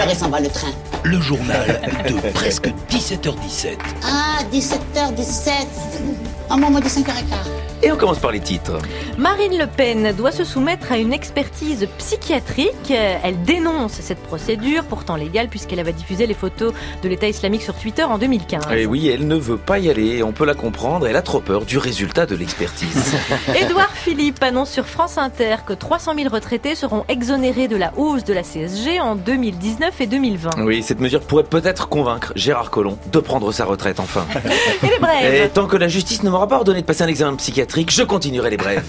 heure s'en va le train? Le journal de presque 17h17. Ah, 17h17. Ah, moi, on m'a dit 5h15. Et on commence par les titres. Marine Le Pen doit se soumettre à une expertise psychiatrique. Elle dénonce cette procédure, pourtant légale, puisqu'elle avait diffusé les photos de l'État islamique sur Twitter en 2015. Et oui, elle ne veut pas y aller, on peut la comprendre, elle a trop peur du résultat de l'expertise. Édouard Philippe annonce sur France Inter que 300 000 retraités seront exonérés de la hausse de la CSG en 2019 et 2020. Oui, cette mesure pourrait peut-être convaincre Gérard Collomb de prendre sa retraite enfin. Et les brèves. Et tant que la justice ne m'aura pas ordonné de passer un examen psychiatrique, je continuerai les brèves.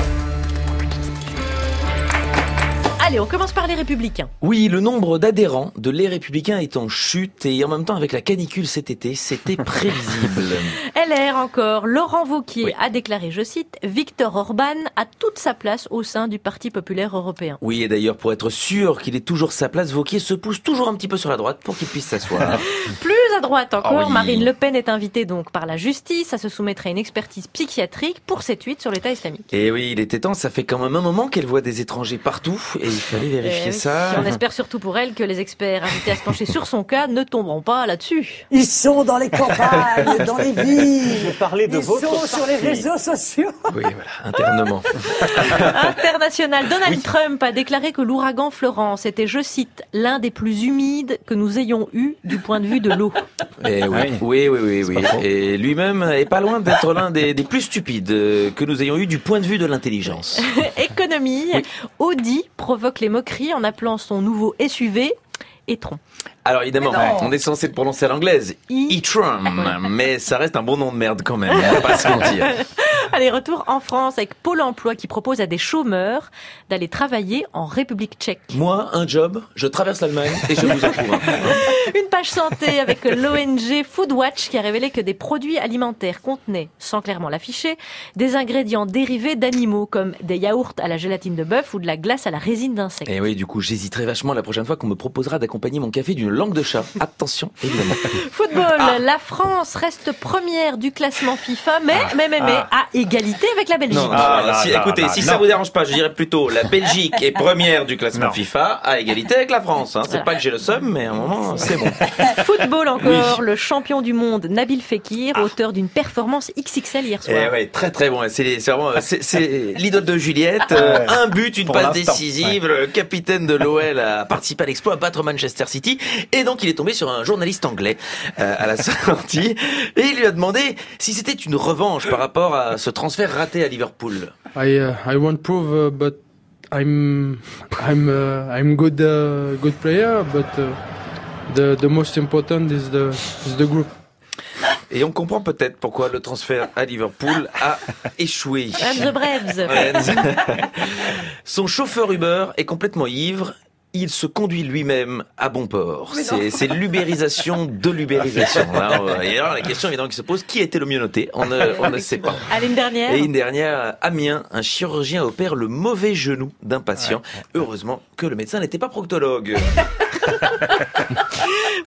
Allez, on commence par les Républicains. Oui, le nombre d'adhérents de Les Républicains est en chute et en même temps avec la canicule cet été, c'était prévisible. LR encore, Laurent Wauquiez a déclaré, je cite, « Viktor Orban a toute sa place au sein du Parti populaire européen ». Oui, et d'ailleurs, pour être sûr qu'il ait toujours sa place, Wauquiez se pousse toujours un petit peu sur la droite pour qu'il puisse s'asseoir. Plus à droite encore, Oh oui. Marine Le Pen est invitée donc par la justice à se soumettre à une expertise psychiatrique pour ses tweets sur l'État islamique. Et oui, il était temps, ça fait quand même un moment qu'elle voit des étrangers partout et il fallait vérifier Oui. ça. Et on espère surtout pour elle que les experts invités à se pencher sur son cas ne tomberont pas là-dessus. Ils sont dans les campagnes, dans les villes. Parlez de Ils votre sont sur les parti. réseaux sociaux. Oui, voilà, internement. International, Donald Trump a déclaré que l'ouragan Florence était, je cite, l'un des plus humides que nous ayons eu du point de vue de l'eau. Et oui. Et lui-même est pas loin d'être l'un des plus stupides que nous ayons eu du point de vue de l'intelligence. Économie, Oui. Audi provoque les moqueries en appelant son nouveau SUV e-tron. Alors évidemment, on est censé le prononcer à l'anglaise, e-tron, mais ça reste un bon nom de merde quand même, on va pas se mentir. Allez, retour en France avec Pôle emploi qui propose à des chômeurs d'aller travailler en République tchèque. Moi, un job, je traverse l'Allemagne et je vous approuve. Une page santé avec l'ONG Foodwatch qui a révélé que des produits alimentaires contenaient, sans clairement l'afficher, des ingrédients dérivés d'animaux comme des yaourts à la gélatine de bœuf ou de la glace à la résine d'insectes. Et oui, du coup, j'hésiterai vachement la prochaine fois qu'on me proposera d'accompagner mon café d'une langue de chat. Attention, évidemment. Football, la France reste première du classement FIFA, mais à égalité avec la Belgique. Écoutez, si ça vous dérange pas, je dirais plutôt la Belgique est première du classement FIFA à égalité avec la France. Hein. C'est pas que j'ai le seum, mais à un moment, c'est bon. Football encore, le champion du monde Nabil Fekir, auteur d'une performance XXL hier soir. Et ouais, très très bon. C'est vraiment, c'est l'idole de Juliette. Un but, une passe décisive. Le capitaine de l'OL a participé à l'exploit à battre Manchester City. Et donc il est tombé sur un journaliste anglais à la sortie et il lui a demandé si c'était une revanche par rapport à ce transfert raté à Liverpool. I won't prove, but I'm good player, but the most important is the group. Et on comprend peut-être pourquoi le transfert à Liverpool a échoué. The Braves. Son chauffeur Uber est complètement ivre. Il se conduit lui-même à bon port. C'est l'ubérisation de l'ubérisation. Et alors la question évidemment qui se pose, qui était le mieux noté? On ne sait pas. Allez, une dernière. Et une dernière, Amiens, un chirurgien opère le mauvais genou d'un patient. Heureusement que le médecin n'était pas proctologue.